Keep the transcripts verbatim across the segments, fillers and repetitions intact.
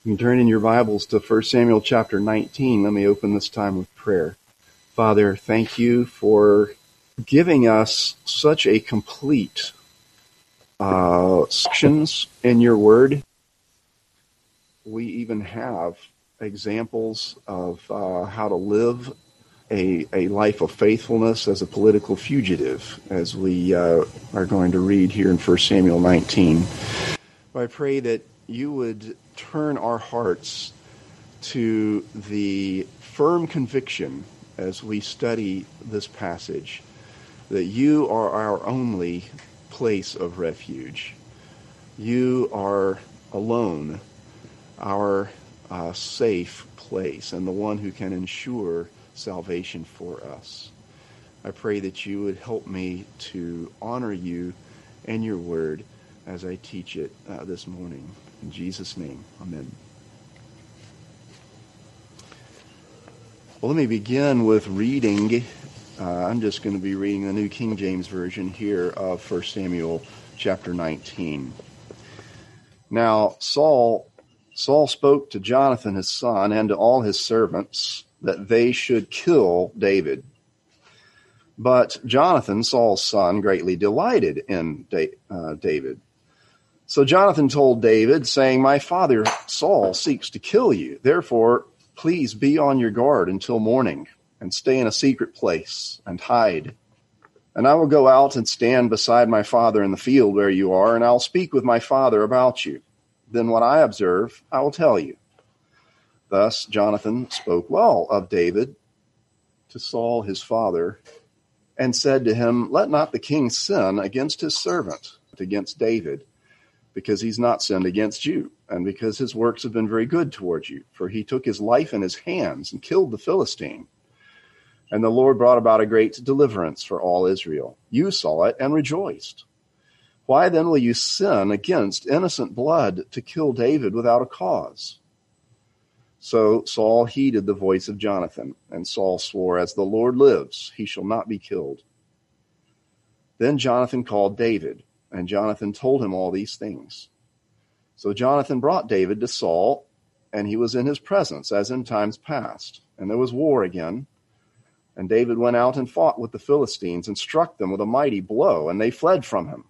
You can turn in your Bibles to First Samuel chapter nineteen. Let me open this time with prayer. Father, thank you for giving us such a complete uh, sections in your word. We even have examples of uh, how to live a, a life of faithfulness as a political fugitive, as we uh, are going to read here in First Samuel nineteen. I pray that you would turn our hearts to the firm conviction as we study this passage that you are our only place of refuge. You are alone our uh, safe place and the one who can ensure salvation for us. I pray that you would help me to honor you and your word as I teach it uh, this morning. In Jesus' name, amen. Well, let me begin with reading. Uh, I'm just going to be reading the New King James Version here of First Samuel chapter nineteen. Now, Saul, Saul spoke to Jonathan his son and to all his servants that they should kill David. But Jonathan, Saul's son, greatly delighted in da- uh, David. So Jonathan told David, saying, "My father Saul seeks to kill you. Therefore, please be on your guard until morning, and stay in a secret place, and hide. And I will go out and stand beside my father in the field where you are, and I'll speak with my father about you. Then what I observe, I will tell you." Thus Jonathan spoke well of David to Saul his father, and said to him, "Let not the king sin against his servant, against David, because he's not sinned against you, and because his works have been very good towards you. For he took his life in his hands and killed the Philistine. And the Lord brought about a great deliverance for all Israel. You saw it and rejoiced. Why then will you sin against innocent blood to kill David without a cause?" So Saul heeded the voice of Jonathan, and Saul swore, "As the Lord lives, he shall not be killed." Then Jonathan called David, and Jonathan told him all these things. So Jonathan brought David to Saul, and he was in his presence, as in times past. And there was war again. And David went out and fought with the Philistines, and struck them with a mighty blow, and they fled from him.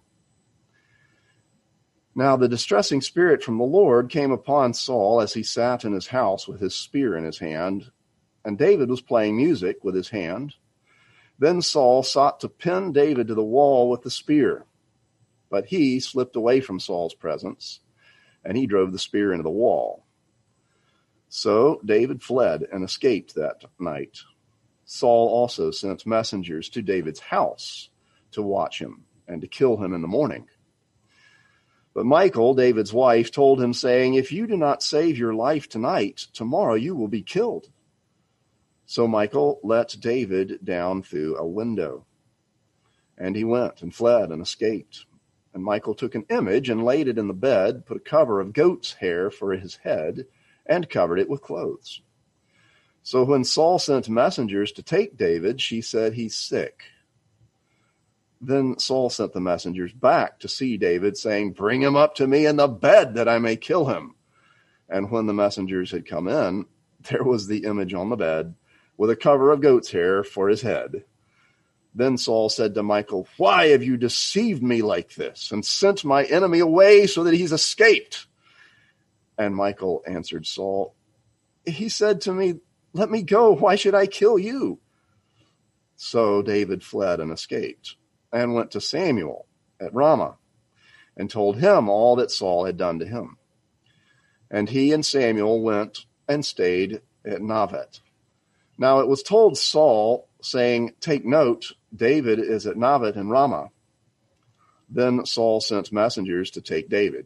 Now the distressing spirit from the Lord came upon Saul as he sat in his house with his spear in his hand, and David was playing music with his hand. Then Saul sought to pin David to the wall with the spear, but he slipped away from Saul's presence, and he drove the spear into the wall. So David fled and escaped that night. Saul also sent messengers to David's house to watch him and to kill him in the morning. But Michal, David's wife, told him, saying, "If you do not save your life tonight, tomorrow you will be killed." So Michal let David down through a window, and he went and fled and escaped. And Michal took an image and laid it in the bed, put a cover of goat's hair for his head, and covered it with clothes. So when Saul sent messengers to take David, she said, "He's sick." Then Saul sent the messengers back to see David, saying, "Bring him up to me in the bed, that I may kill him." And when the messengers had come in, there was the image on the bed, with a cover of goat's hair for his head. Then Saul said to Michal, "Why have you deceived me like this, and sent my enemy away so that he's escaped?" And Michal answered Saul, "He said to me, 'Let me go. Why should I kill you?'" So David fled and escaped, and went to Samuel at Ramah, and told him all that Saul had done to him. And he and Samuel went and stayed at Navet. Now it was told Saul, saying, "Take note, David is at Navet in Ramah." Then Saul sent messengers to take David.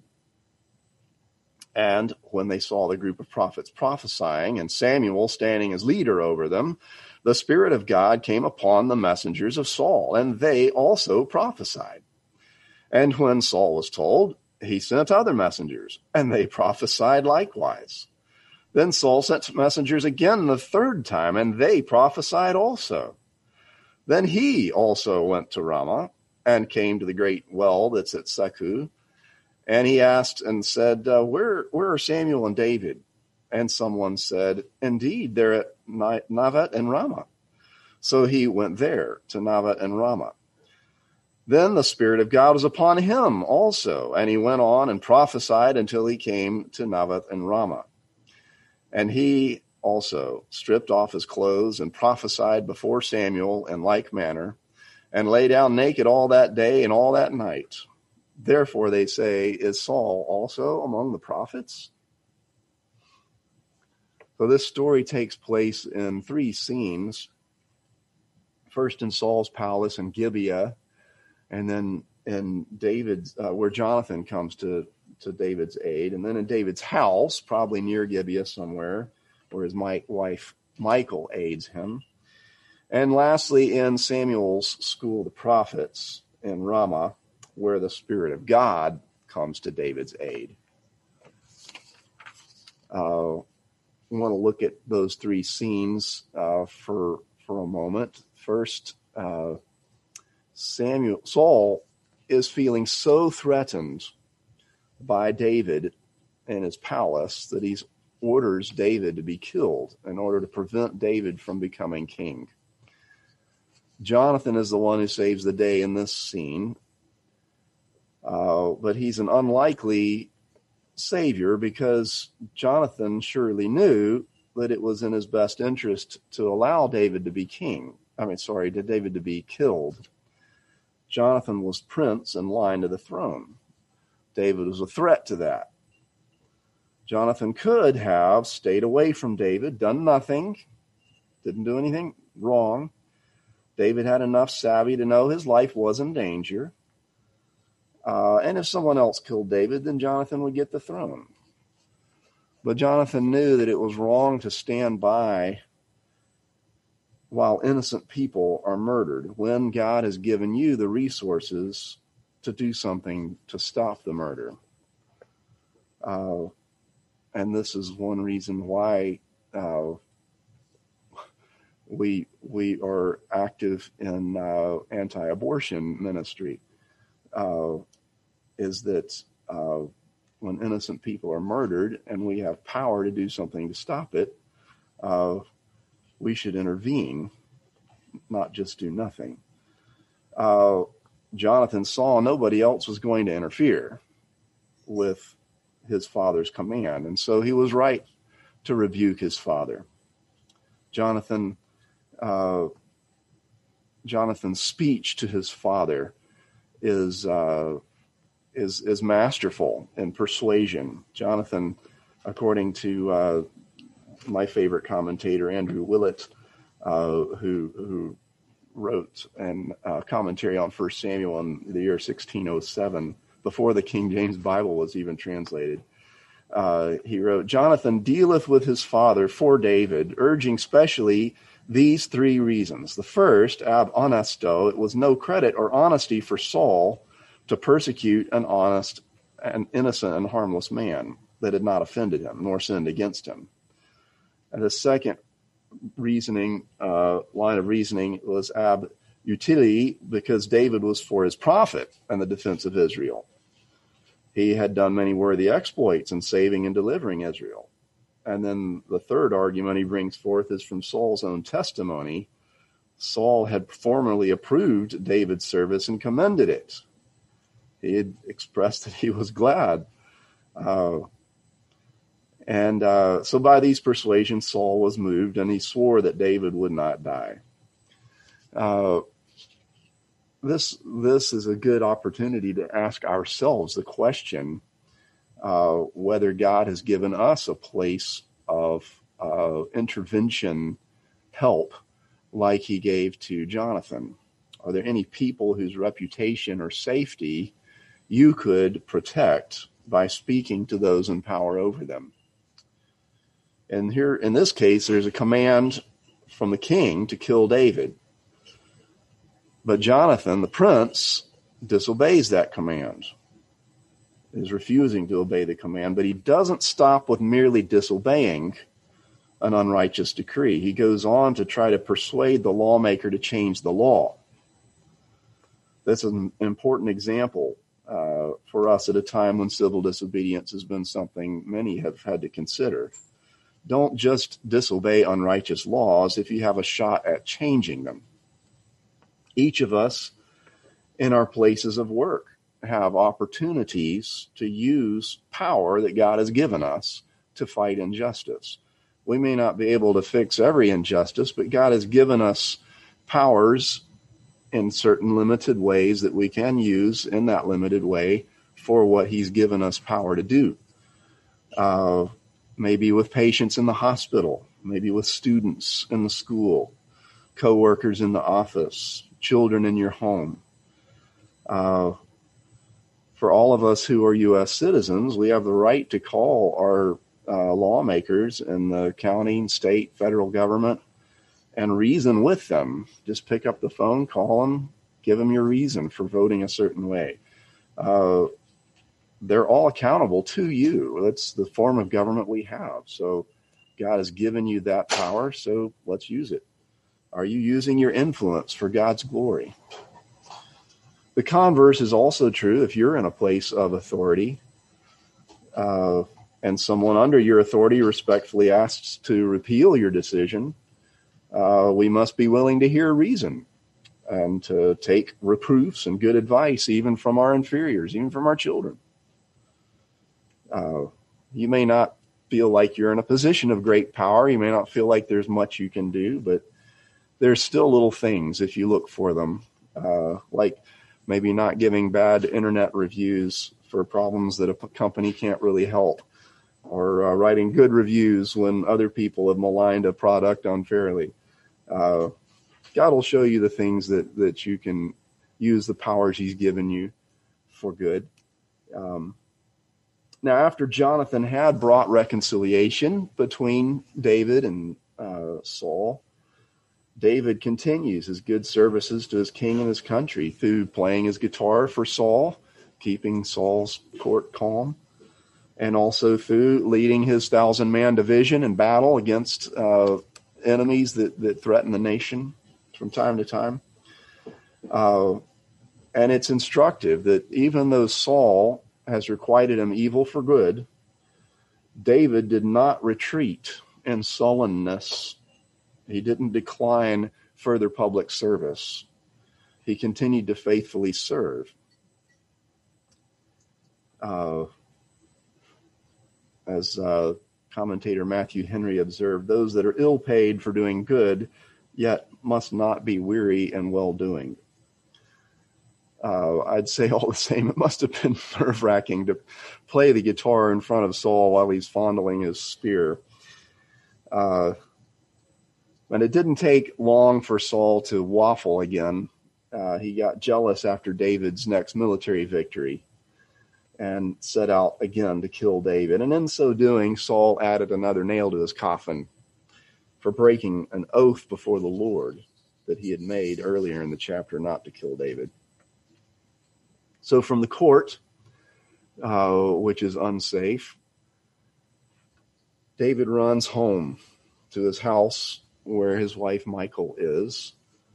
And when they saw the group of prophets prophesying, and Samuel standing as leader over them, the Spirit of God came upon the messengers of Saul, and they also prophesied. And when Saul was told, he sent other messengers, and they prophesied likewise. Then Saul sent messengers again the third time, and they prophesied also. Then he also went to Ramah, and came to the great well that's at Seku, And he asked and said, uh, where, where are Samuel and David? And someone said, indeed, they're at Navat and Ramah. So he went there to Navat and Ramah. Then the Spirit of God was upon him also, and he went on and prophesied until he came to Navat and Ramah. And he also stripped off his clothes and prophesied before Samuel in like manner, and lay down naked all that day and all that night. Therefore they say, is Saul also among the prophets? So this story takes place in three scenes. First in Saul's palace in Gibeah, and then in David's, uh, where Jonathan comes to, to David's aid, and then in David's house, probably near Gibeah somewhere, where his wife Michal aids him. And lastly, in Samuel's school of the prophets in Ramah, where the Spirit of God comes to David's aid. Uh, we want to look at those three scenes uh, for for a moment. First, uh, Samuel Saul is feeling so threatened by David in his palace that he orders David to be killed in order to prevent David from becoming king. Jonathan is the one who saves the day in this scene, uh, but he's an unlikely savior because Jonathan surely knew that it was in his best interest to allow David to be king. I mean, sorry, to David to be killed. Jonathan was prince in line to the throne. David was a threat to that. Jonathan could have stayed away from David, done nothing, didn't do anything wrong. David had enough savvy to know his life was in danger. Uh, and if someone else killed David, then Jonathan would get the throne. But Jonathan knew that it was wrong to stand by while innocent people are murdered, when God has given you the resources to do something to stop the murder. Uh, and this is one reason why uh, we we are active in uh, anti-abortion ministry, uh, is that uh, when innocent people are murdered and we have power to do something to stop it, uh, we should intervene, not just do nothing. Uh, Jonathan saw nobody else was going to interfere with his father's command, and so he was right to rebuke his father. Jonathan, uh, Jonathan's speech to his father is uh, is is masterful in persuasion. Jonathan, according to uh, my favorite commentator, Andrew Willett, uh, who who wrote a uh, commentary on First Samuel in the year sixteen oh seven, before the King James Bible was even translated. Uh, he wrote, Jonathan dealeth with his father for David, urging specially these three reasons. The first, ab honesto, it was no credit or honesty for Saul to persecute an honest and innocent and harmless man that had not offended him nor sinned against him. And the second reasoning, uh, line of reasoning was ab utility, because David was for his profit and the defense of Israel. He had done many worthy exploits in saving and delivering Israel. And then the third argument he brings forth is from Saul's own testimony. Saul had formerly approved David's service and commended it. He had expressed that he was glad. Uh, and uh, so by these persuasions, Saul was moved, and he swore that David would not die. Uh, this this is a good opportunity to ask ourselves the question uh, whether God has given us a place of uh, intervention help like he gave to Jonathan. Are there any people whose reputation or safety you could protect by speaking to those in power over them? And here, in this case, there's a command from the king to kill David. But Jonathan, the prince, disobeys that command, is refusing to obey the command, but he doesn't stop with merely disobeying an unrighteous decree. He goes on to try to persuade the lawmaker to change the law. That's an important example uh, for us at a time when civil disobedience has been something many have had to consider. Don't just disobey unrighteous laws if you have a shot at changing them. Each of us in our places of work have opportunities to use power that God has given us to fight injustice. We may not be able to fix every injustice, but God has given us powers in certain limited ways that we can use in that limited way for what he's given us power to do. Uh, maybe with patients in the hospital, maybe with students in the school, coworkers in the office, children in your home. Uh, for all of us who are U S citizens, we have the right to call our uh, lawmakers in the county, state, federal government and reason with them. Just pick up the phone, call them, give them your reason for voting a certain way. Uh, they're all accountable to you. That's the form of government we have. So God has given you that power, so let's use it. Are you using your influence for God's glory? The converse is also true if you're in a place of authority uh, and someone under your authority respectfully asks to repeal your decision. Uh, we must be willing to hear reason and to take reproofs and good advice, even from our inferiors, even from our children. Uh, you may not feel like you're in a position of great power. You may not feel like there's much you can do, but there's still little things if you look for them, uh, like maybe not giving bad internet reviews for problems that a company can't really help, or uh, writing good reviews when other people have maligned a product unfairly. Uh, God will show you the things that, that you can use the powers he's given you for good. Um, now, after Jonathan had brought reconciliation between David and uh, Saul, David continues his good services to his king and his country through playing his guitar for Saul, keeping Saul's court calm, and also through leading his thousand-man division in battle against uh, enemies that, that threaten the nation from time to time. Uh, and it's instructive that even though Saul has requited him evil for good, David did not retreat in sullenness. He didn't decline further public service. He continued to faithfully serve. Uh, as uh, commentator Matthew Henry observed, those that are ill paid for doing good, yet must not be weary in well-doing. Uh, I'd say all the same, it must have been nerve-wracking to play the guitar in front of Saul while he's fondling his spear. Uh, but it didn't take long for Saul to waffle again. Uh, he got jealous after David's next military victory and set out again to kill David. And in so doing, Saul added another nail to his coffin for breaking an oath before the Lord that he had made earlier in the chapter not to kill David. So from the court, uh, which is unsafe, David runs home to his house where his wife Michal is.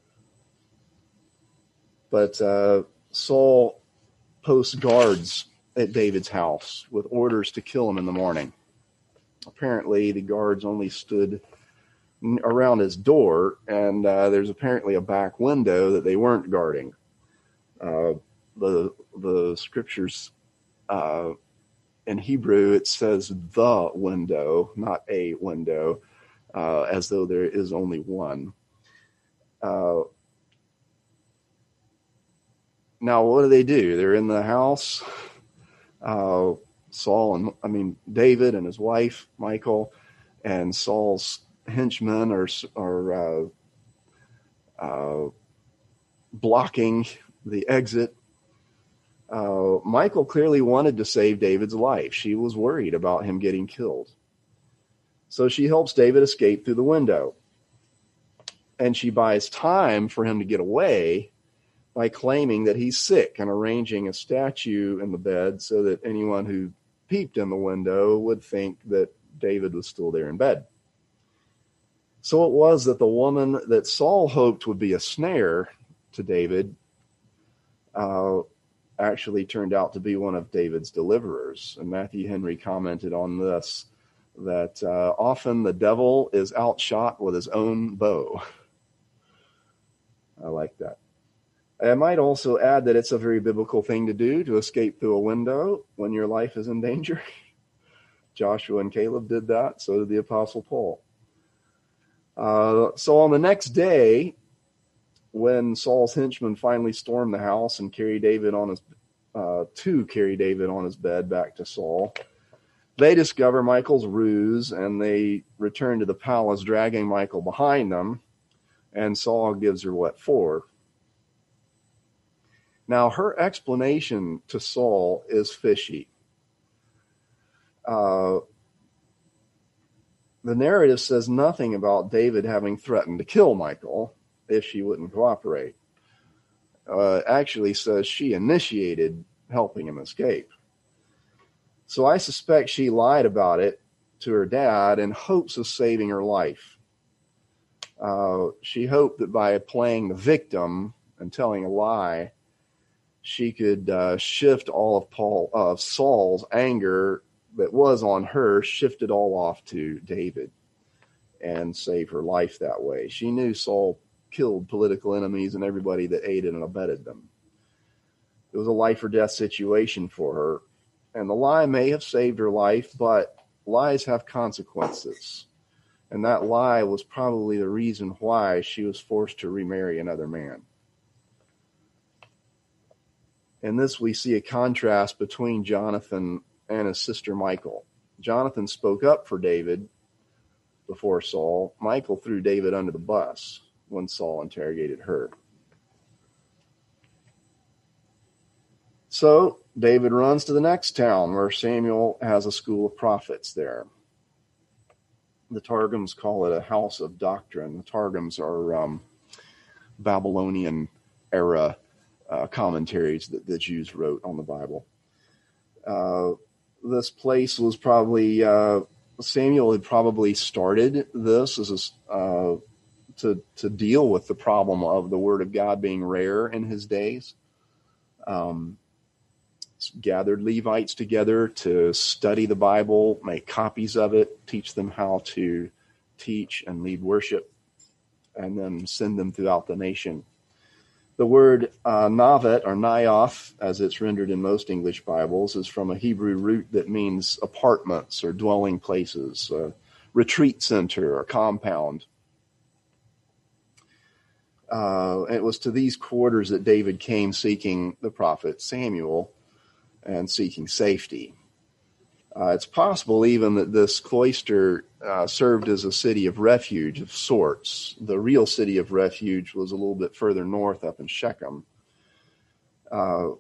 But uh, Saul posts guards at David's house with orders to kill him in the morning. Apparently, the guards only stood around his door, and uh, there's apparently a back window that they weren't guarding. Uh, the the scriptures uh, in Hebrew, it says the window, not a window, uh, as though there is only one. Uh, now, what do they do? They're in the house. Uh, Saul and I mean David and his wife Michal, and Saul's henchmen are are uh, uh, blocking the exit. Uh, Michal clearly wanted to save David's life. She was worried about him getting killed. So she helps David escape through the window. And she buys time for him to get away by claiming that he's sick and arranging a statue in the bed so that anyone who peeped in the window would think that David was still there in bed. So it was that the woman that Saul hoped would be a snare to David uh, actually turned out to be one of David's deliverers. And Matthew Henry commented on this, that uh, often the devil is outshot with his own bow. I like that. I might also add that it's a very biblical thing to do, to escape through a window when your life is in danger. Joshua and Caleb did that. So did the Apostle Paul. Uh, so on the next day, when Saul's henchmen finally stormed the house and carried David on his uh, to carry David on his bed back to Saul, they discover Michal's ruse, and they return to the palace, dragging Michal behind them. And Saul gives her what for. Now, her explanation to Saul is fishy. Uh, the narrative says nothing about David having threatened to kill Michal if she wouldn't cooperate. Uh, it actually says she initiated helping him escape. So I suspect she lied about it to her dad in hopes of saving her life. Uh, she hoped that by playing the victim and telling a lie, she could uh, shift all of Paul of Saul's anger that was on her, shift it all off to David and save her life that way. She knew Saul killed political enemies and everybody that aided and abetted them. It was a life or death situation for her, and the lie may have saved her life, but lies have consequences. And that lie was probably the reason why she was forced to remarry another man. In this, we see a contrast between Jonathan and his sister Michal. Jonathan spoke up for David before Saul. Michal threw David under the bus when Saul interrogated her. So David runs to the next town where Samuel has a school of prophets there. The Targums call it a house of doctrine. The Targums are um, Babylonian era uh, commentaries that the Jews wrote on the Bible. Uh, this place was probably, uh, Samuel had probably started this as a, uh, to, to deal with the problem of the Word of God being rare in his days. Um, gathered Levites together to study the Bible, make copies of it, teach them how to teach and lead worship, and then send them throughout the nation. The word uh, Navet, or Naioth, as it's rendered in most English Bibles, is from a Hebrew root that means apartments or dwelling places, a retreat center or compound. Uh, it was to these quarters that David came seeking the prophet Samuel and seeking safety. Uh, it's possible even that this cloister uh, served as a city of refuge of sorts. The real city of refuge was a little bit further north up in Shechem. Uh,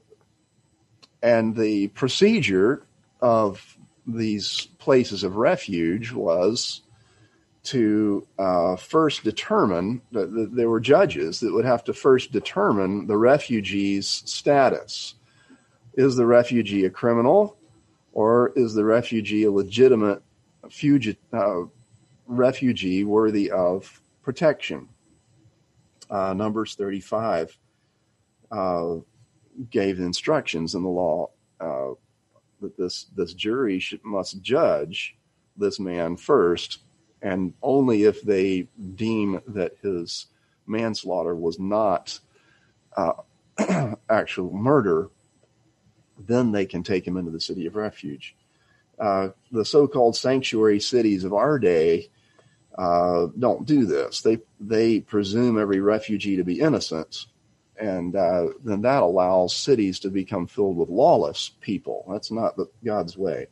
and the procedure of these places of refuge was to uh, first determine, that, that there were judges that would have to first determine the refugee's status. Is the refugee a criminal, or is the refugee a legitimate fugit, uh, refugee worthy of protection? Uh, Numbers thirty-five uh, gave instructions in the law uh, that this this jury should, must judge this man first, and only if they deem that his manslaughter was not uh, actual murder, then they can take him into the city of refuge. Uh, the so-called sanctuary cities of our day uh, don't do this. They they presume every refugee to be innocent, and uh, then that allows cities to become filled with lawless people. That's not the, God's way.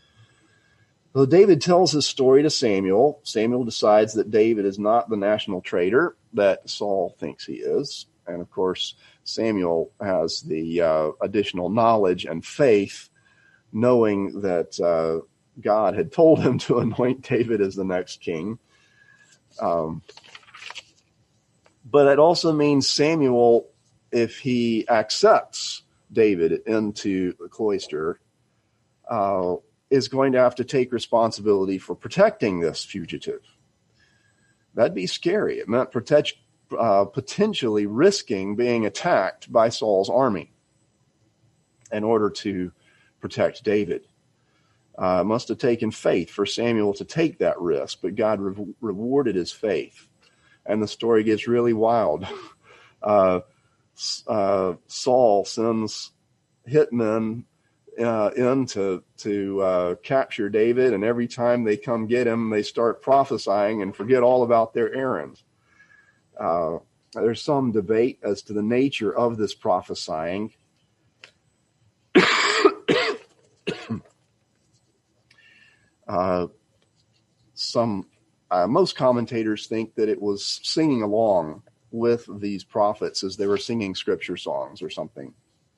So David tells his story to Samuel. Samuel decides that David is not the national traitor that Saul thinks he is. And of course, Samuel has the uh, additional knowledge and faith, knowing that uh, God had told him to anoint David as the next king. Um, but it also means Samuel, if he accepts David into the cloister, uh, is going to have to take responsibility for protecting this fugitive. That'd be scary. It meant protect. Uh, potentially risking being attacked by Saul's army. in order to protect David. Uh, it must have taken faith for Samuel to take that risk, but God re- rewarded his faith. And the story gets really wild. Uh, uh, Saul sends hitmen uh, in to, to uh, capture David, and every time they come get him, they start prophesying and forget all about their errand. Uh, there's some debate as to the nature of this prophesying. uh, some uh, most commentators think that it was singing along with these prophets as they were singing scripture songs or something.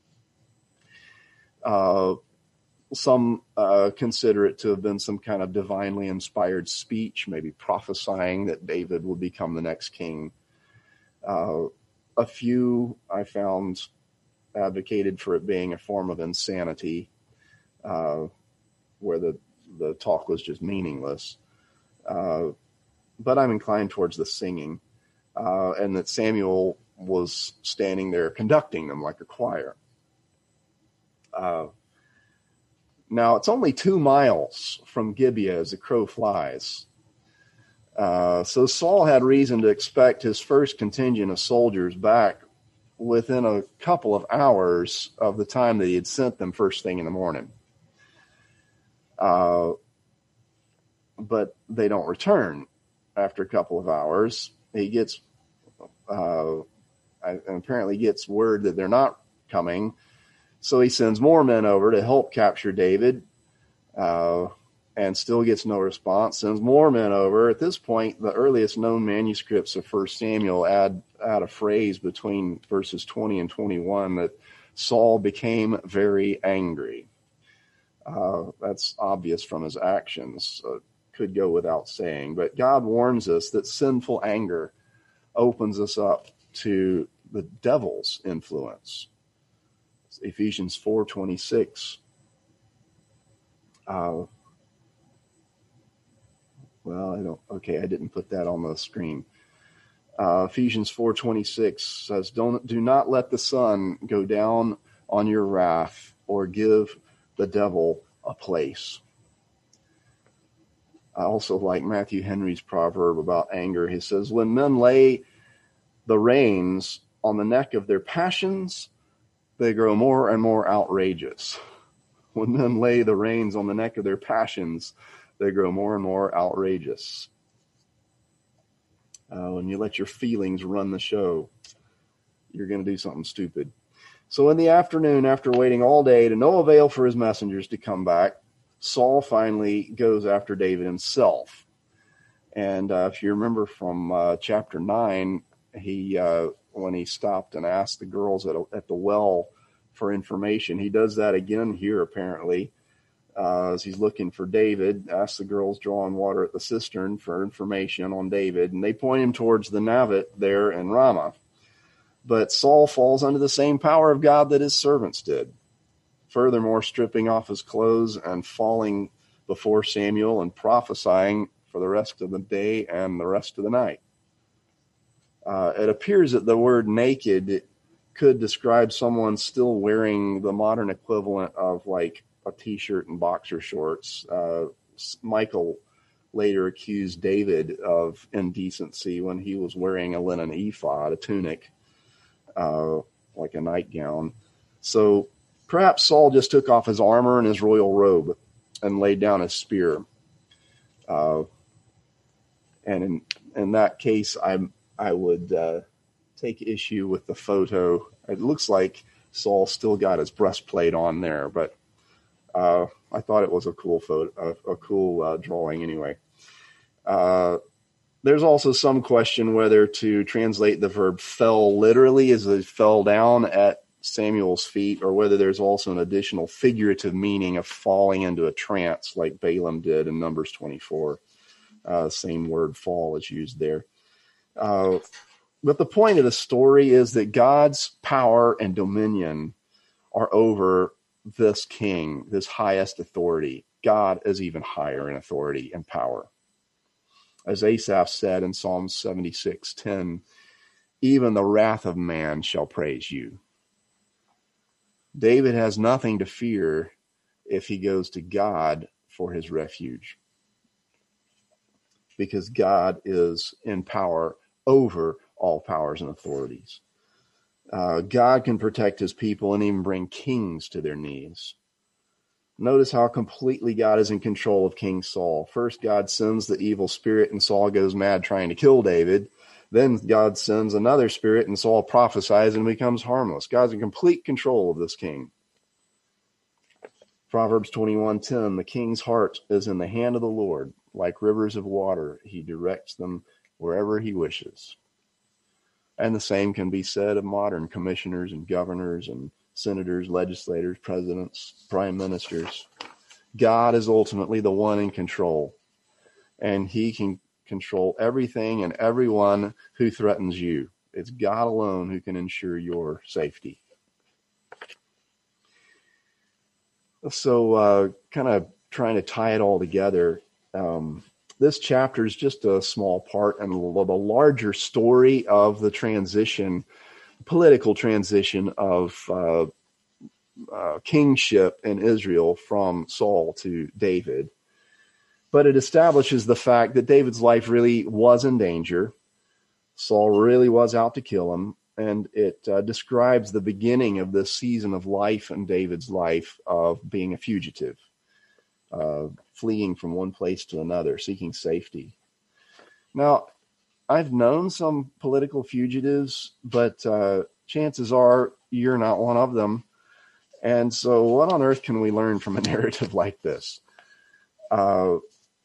Uh, some uh, consider it to have been some kind of divinely inspired speech, maybe prophesying that David would become the next king. Uh, a few I found advocated for it being a form of insanity, uh, where the, the talk was just meaningless. Uh, but I'm inclined towards the singing, uh, and that Samuel was standing there conducting them like a choir. Uh, now, it's only two miles from Gibeah as the crow flies. Uh, so Saul had reason to expect his first contingent of soldiers back within a couple of hours of the time that he had sent them first thing in the morning. Uh, but they don't return after a couple of hours. He gets, uh, and apparently gets word that they're not coming. So he sends more men over to help capture David, uh, and still gets no response. Sends more men over. At this point, the earliest known manuscripts of First Samuel add, add a phrase between verses twenty and twenty-one that Saul became very angry. Uh, that's obvious from his actions. Uh, could go without saying. But God warns us that sinful anger opens us up to the devil's influence. It's Ephesians four twenty-six. Uh, well, I don't. Okay, I didn't put that on the screen. Uh, Ephesians four twenty-six says, "Don't do not let the sun go down on your wrath, or give the devil a place." I also like Matthew Henry's proverb about anger. He says, "When men lay the reins on the neck of their passions, they grow more and more outrageous." When men lay the reins on the neck of their passions, they grow more and more outrageous. Uh, when you let your feelings run the show, you're going to do something stupid. So in the afternoon, after waiting all day to no avail for his messengers to come back, Saul finally goes after David himself. And uh, if you remember from uh, chapter nine, he uh, when he stopped and asked the girls at, a, at the well for information, he does that again here apparently. Uh, as he's looking for David, asks the girls drawing water at the cistern for information on David, and they point him towards the Navet there in Ramah. But Saul falls under the same power of God that his servants did. Furthermore, stripping off his clothes and falling before Samuel and prophesying for the rest of the day and the rest of the night. Uh, it appears that the word naked could describe someone still wearing the modern equivalent of like a t-shirt and boxer shorts. Uh, Michael later accused David of indecency when he was wearing a linen ephod, a tunic, uh, like a nightgown. So perhaps Saul just took off his armor and his royal robe and laid down his spear. Uh, and in, in that case, I I would uh, take issue with the photo. It looks like Saul still got his breastplate on there, but uh, I thought it was a cool photo, a, a cool uh, drawing anyway. Uh, there's also some question whether to translate the verb fell literally as it fell down at Samuel's feet, or whether there's also an additional figurative meaning of falling into a trance like Balaam did in Numbers twenty-four. Uh, same word fall is used there. Uh, but the point of the story is that God's power and dominion are over this king, this highest authority. God is even higher in authority and power. As Asaph said in Psalm seventy-six ten, "Even the wrath of man shall praise you." David has nothing to fear if he goes to God for his refuge, because God is in power over all powers and authorities. Uh, God can protect his people and even bring kings to their knees. Notice how completely God is in control of King Saul. First, God sends the evil spirit and Saul goes mad trying to kill David. Then God sends another spirit and Saul prophesies and becomes harmless. God's in complete control of this king. Proverbs twenty-one ten, the king's heart is in the hand of the Lord. Like rivers of water, he directs them wherever he wishes. And the same can be said of modern commissioners and governors and senators, legislators, presidents, prime ministers. God is ultimately the one in control, and he can control everything and everyone who threatens you. It's God alone who can ensure your safety. So uh, kind of trying to tie it all together, um, this chapter is just a small part in the larger story of the transition, political transition of uh, uh, kingship in Israel from Saul to David. But it establishes the fact that David's life really was in danger. Saul really was out to kill him. And it uh, describes the beginning of this season of life in David's life of being a fugitive, uh, fleeing from one place to another, seeking safety. Now, I've known some political fugitives, but uh, chances are you're not one of them. And so what on earth can we learn from a narrative like this? Uh,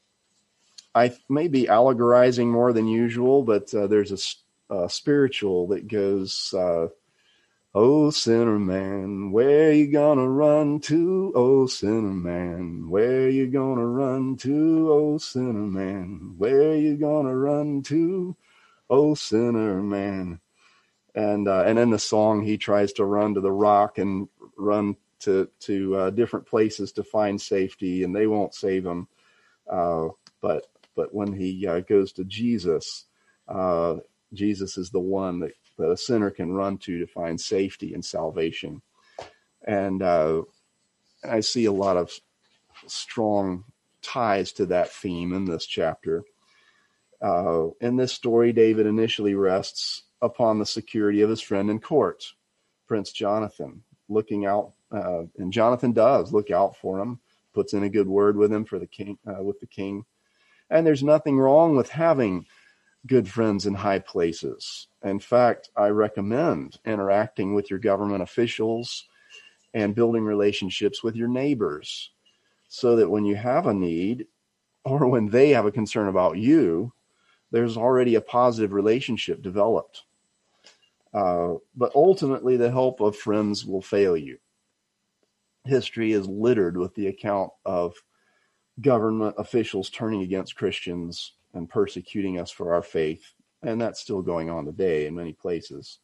I may be allegorizing more than usual, but uh, there's a Uh, spiritual that goes, uh, oh, sinner man, where you gonna run to? Oh, sinner man, where you gonna run to? Oh, sinner man, where you gonna run to? Oh, sinner man. And uh, and in the song, he tries to run to the rock and run to, to uh, different places to find safety, and they won't save him. Uh, but, but when he uh, goes to Jesus, uh, Jesus is the one that, that a sinner can run to to find safety and salvation. And uh, I see a lot of strong ties to that theme in this chapter. Uh, in this story, David initially rests upon the security of his friend in court, Prince Jonathan, looking out, uh, and Jonathan does look out for him, puts in a good word with him for the king, uh, with the king. And there's nothing wrong with having good friends in high places. In fact, I recommend interacting with your government officials and building relationships with your neighbors so that when you have a need or when they have a concern about you, there's already a positive relationship developed. Uh, but ultimately, the help of friends will fail you. History is littered with the account of government officials turning against Christians and persecuting us for our faith. And that's still going on today in many places.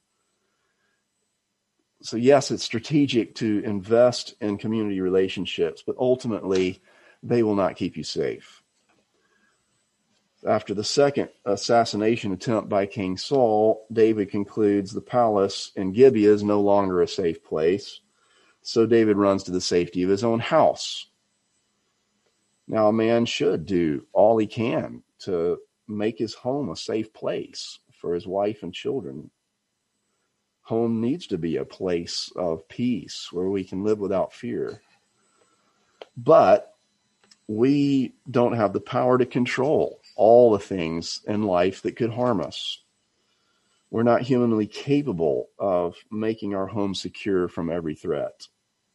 So yes, it's strategic to invest in community relationships, but ultimately they will not keep you safe. After the second assassination attempt by King Saul, David concludes the palace in Gibeah is no longer a safe place. So David runs to the safety of his own house. Now, a man should do all he can to make his home a safe place for his wife and children. Home needs to be a place of peace where we can live without fear. But we don't have the power to control all the things in life that could harm us. We're not humanly capable of making our home secure from every threat.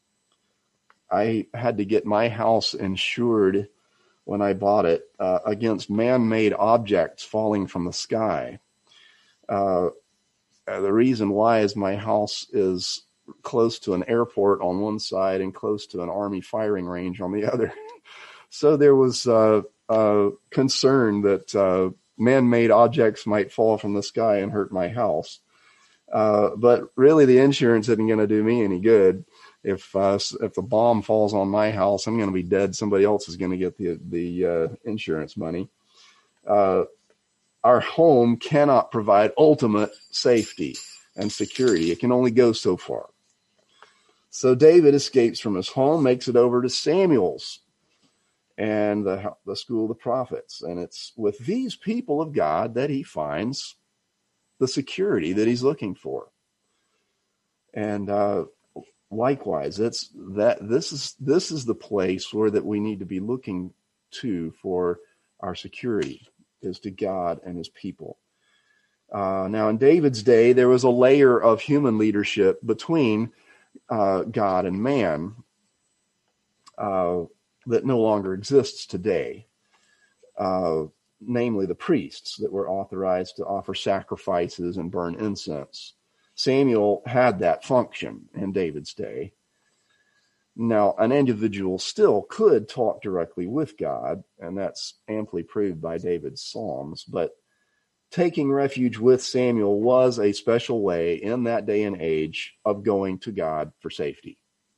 I had to get my house insured when I bought it uh, against man-made objects falling from the sky. Uh, the reason why is my house is close to an airport on one side and close to an Army firing range on the other. So there was uh, uh, concern that uh, man-made objects might fall from the sky and hurt my house. Uh, but really, the insurance isn't going to do me any good. If uh, if the bomb falls on my house, I'm going to be dead. Somebody else is going to get the the uh, insurance money. Uh, our home cannot provide ultimate safety and security. It can only go so far. So David escapes from his home, makes it over to Samuel's and the, the school of the prophets. And it's with these people of God that he finds the security that he's looking for. And uh, likewise, it's that this is this is the place where that we need to be looking to for our security, is to God and his people. Uh, now, in David's day, there was a layer of human leadership between uh, God and man uh, that no longer exists today, uh, namely the priests that were authorized to offer sacrifices and burn incense. Samuel had that function in David's day. Now, an individual still could talk directly with God, and that's amply proved by David's Psalms, but taking refuge with Samuel was a special way in that day and age of going to God for safety.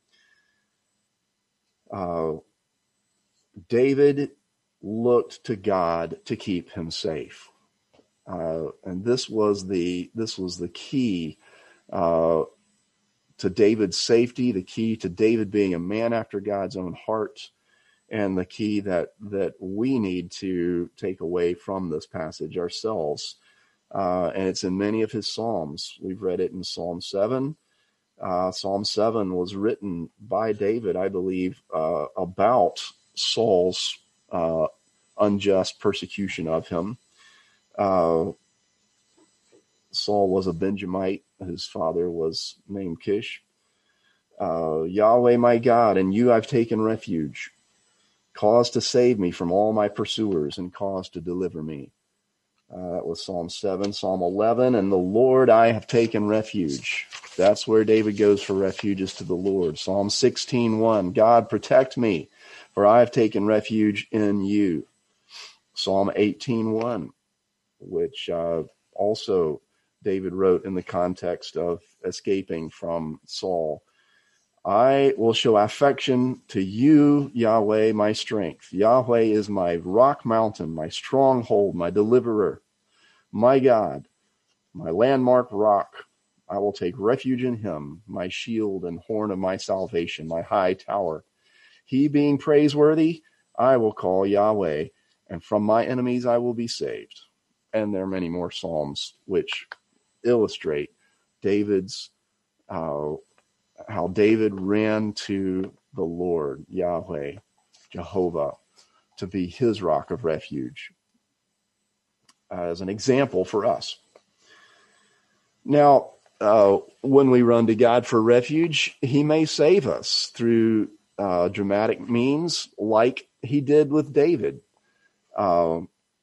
Uh, David looked to God to keep him safe. Uh, and this was the this was the key uh, to David's safety, the key to David being a man after God's own heart, and the key that that we need to take away from this passage ourselves. Uh, and it's in many of his Psalms. We've read it in Psalm seven. Uh, Psalm seven was written by David, I believe, uh, about Saul's uh, unjust persecution of him. Uh, Saul was a Benjamite. His father was named Kish. Uh, Yahweh, my God, in you I've taken refuge. Cause to save me from all my pursuers and cause to deliver me. Uh, that was Psalm seven. Psalm eleven, and the Lord I have taken refuge. That's where David goes for refuge, is to the Lord. Psalm sixteen one, God protect me, for I have taken refuge in you. Psalm eighteen one, which uh, also David wrote in the context of escaping from Saul. I will show affection to you, Yahweh, my strength. Yahweh is my rock mountain, my stronghold, my deliverer, my God, my landmark rock. I will take refuge in him, my shield and horn of my salvation, my high tower. He being praiseworthy, I will call Yahweh, and from my enemies I will be saved. And there are many more Psalms which illustrate David's uh, how David ran to the Lord, Yahweh, Jehovah, to be his rock of refuge, as an example for us. Now, uh, when we run to God for refuge, he may save us through uh, dramatic means, like he did with David, uh,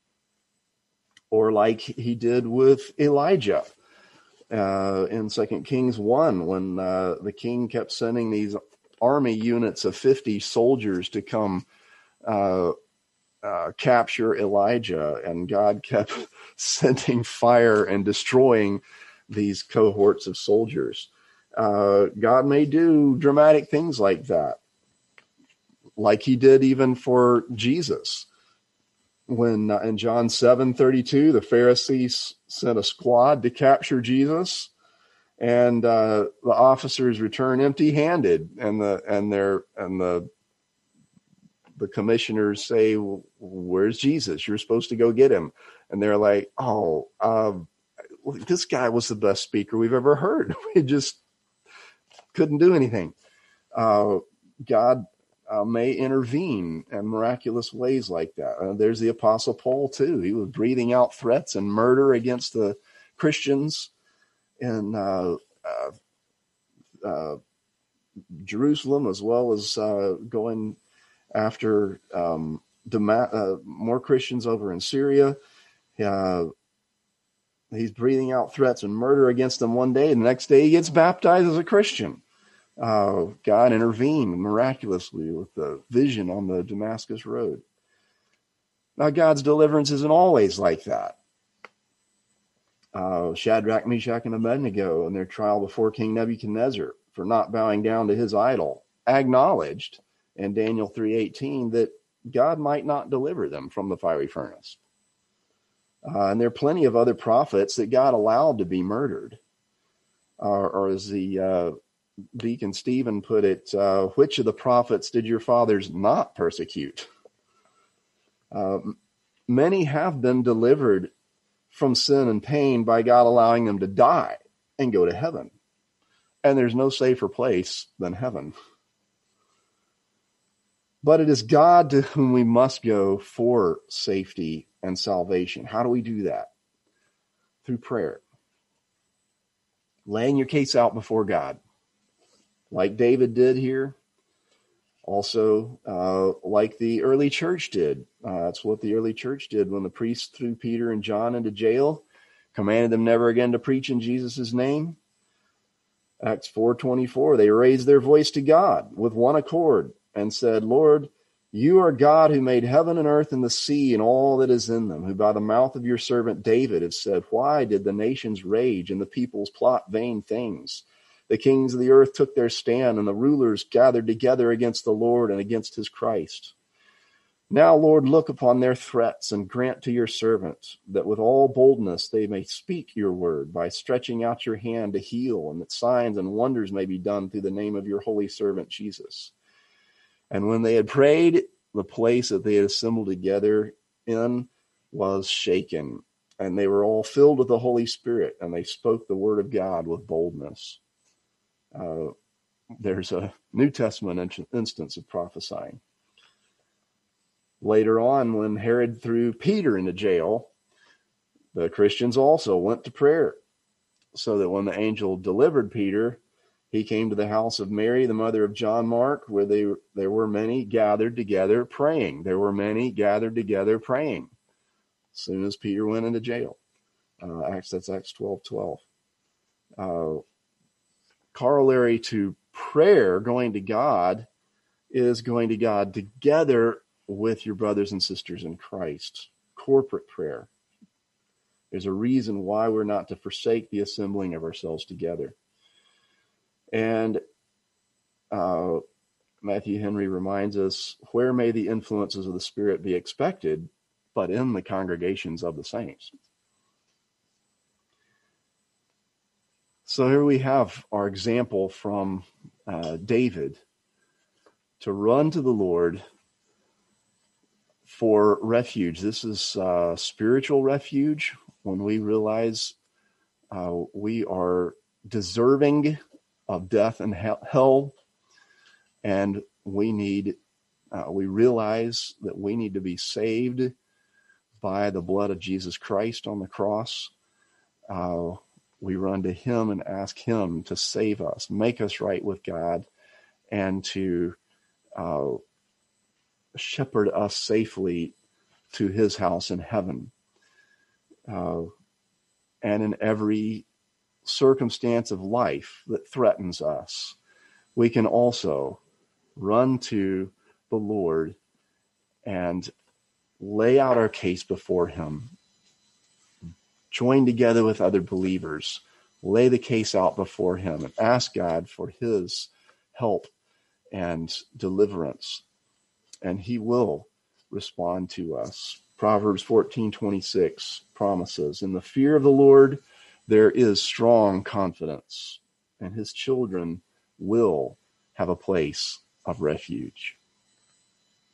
or like he did with Elijah. Uh, in Second Kings one, when uh, the king kept sending these army units of fifty soldiers to come uh, uh, capture Elijah, and God kept sending fire and destroying these cohorts of soldiers. Uh, God may do dramatic things like that, like he did even for Jesus. When uh, in John seven thirty-two, the Pharisees sent a squad to capture Jesus, and uh, the officers return empty-handed, and the and their and the the commissioners say, well, "Where's Jesus? You're supposed to go get him." And they're like, "Oh, uh, this guy was the best speaker we've ever heard. We just couldn't do anything." Uh, God Uh, may intervene in miraculous ways like that. Uh, there's the Apostle Paul, too. He was breathing out threats and murder against the Christians in uh, uh, uh, Jerusalem, as well as uh, going after um, Dama- uh, more Christians over in Syria. Uh, he's breathing out threats and murder against them one day, and the next day he gets baptized as a Christian. Uh, God intervened miraculously with the vision on the Damascus Road. Now, God's deliverance isn't always like that. Uh, Shadrach, Meshach, and Abednego in their trial before King Nebuchadnezzar for not bowing down to his idol acknowledged in Daniel three eighteen that God might not deliver them from the fiery furnace. Uh, and there are plenty of other prophets that God allowed to be murdered, uh, or as the uh, Deacon Stephen put it, uh, which of the prophets did your fathers not persecute? Uh, many have been delivered from sin and pain by God allowing them to die and go to heaven. And there's no safer place than heaven. But it is God to whom we must go for safety and salvation. How do we do that? Through prayer. Laying your case out before God, like David did here. Also, uh, like the early church did. Uh, that's what the early church did when the priests threw Peter and John into jail, commanded them never again to preach in Jesus' name. Acts four twenty-four, they raised their voice to God with one accord and said, Lord, you are God who made heaven and earth and the sea and all that is in them, who by the mouth of your servant David has said, why did the nations rage and the peoples plot vain things? The kings of the earth took their stand, and the rulers gathered together against the Lord and against his Christ. Now, Lord, look upon their threats and grant to your servants that with all boldness they may speak your word by stretching out your hand to heal, and that signs and wonders may be done through the name of your holy servant Jesus. And when they had prayed, the place that they had assembled together in was shaken, and they were all filled with the Holy Spirit, and they spoke the word of God with boldness. Uh, there's a New Testament instance of prophesying. Later on, when Herod threw Peter into jail, the Christians also went to prayer, so that when the angel delivered Peter, he came to the house of Mary, the mother of John Mark, where they, there were many gathered together praying. There were many gathered together praying as soon as Peter went into jail. Uh, Acts, that's Acts twelve twelve. Uh, corollary to prayer, going to God, is going to God together with your brothers and sisters in Christ. Corporate prayer. There's a reason why we're not to forsake the assembling of ourselves together. And uh, Matthew Henry reminds us, where may the influences of the Spirit be expected, but in the congregations of the saints? So here we have our example from uh, David to run to the Lord for refuge. This is uh, spiritual refuge when we realize uh, we are deserving of death and hell, and we need, uh, we realize that we need to be saved by the blood of Jesus Christ on the cross. Uh, we run to him and ask him to save us, make us right with God, and to uh, shepherd us safely to his house in heaven. Uh, and in every circumstance of life that threatens us, we can also run to the Lord and lay out our case before him, join together with other believers, lay the case out before him, and ask God for his help and deliverance. And he will respond to us. Proverbs fourteen twenty-six promises, in the fear of the Lord there is strong confidence, and his children will have a place of refuge.